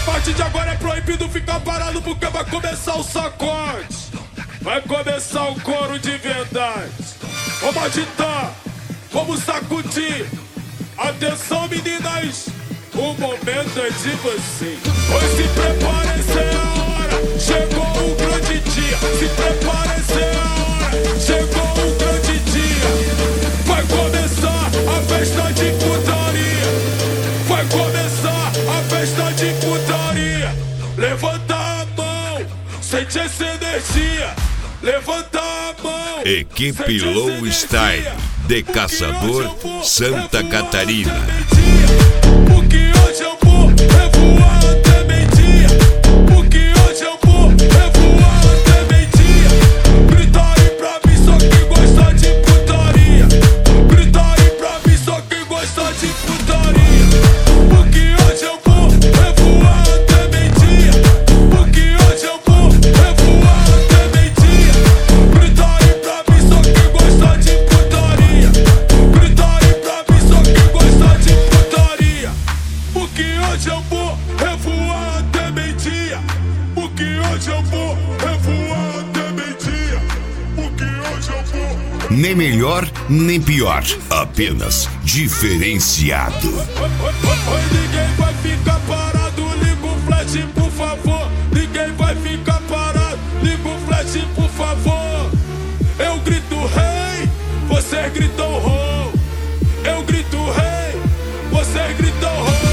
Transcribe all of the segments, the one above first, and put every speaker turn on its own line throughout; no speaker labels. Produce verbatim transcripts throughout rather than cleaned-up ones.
partir de agora é proibido ficar parado porque vai começar o sacode. Vai começar o coro de verdade. Vamos agitar, vamos sacudir. Atenção meninas, o momento é de você. Pois se preparem, essa é a hora. Chegou o grande dia. Se preparem, essa é a hora. Chegou o grande dia. Vai começar a festa de putaria. Vai começar a festa de putaria. Levanta a mão, sente essa energia. Levanta a mão.
Equipe Low Style de Caçador, Santa Catarina.
Porque hoje eu vou revoar até meio-dia. Porque hoje eu vou revoar até meio-dia. Grita aí pra mim só quem gosta de putaria. Grita aí pra mim só quem gosta de putaria. Porque hoje eu vou revoar até meio-dia. Porque hoje eu vou revoar até meio-dia. Grita aí pra mim só quem gosta de putaria. Grita aí pra mim só quem gosta de putaria. Porque hoje eu vou revoar até meio-dia. Porque hoje eu vou revoar até meio-dia. Porque hoje eu vou.
Nem melhor, nem pior, apenas diferenciado.
Oi, ninguém vai ficar parado, liga o flash por favor. Ninguém vai ficar parado, liga o flash por favor. Eu grito rei, você grita o rol. Eu grito rei, você grita o rol.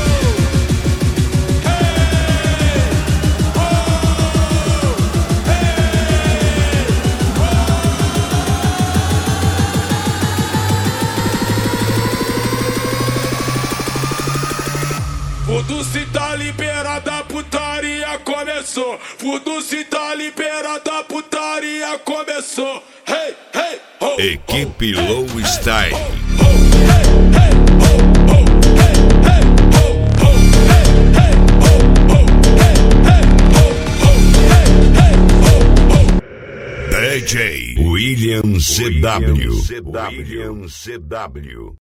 Fudu se tá liberada, a putaria começou. Fudu se tá liberada, a putaria começou. Hey, hey, ho,
Equipe Low Style. D J William C W. William C W.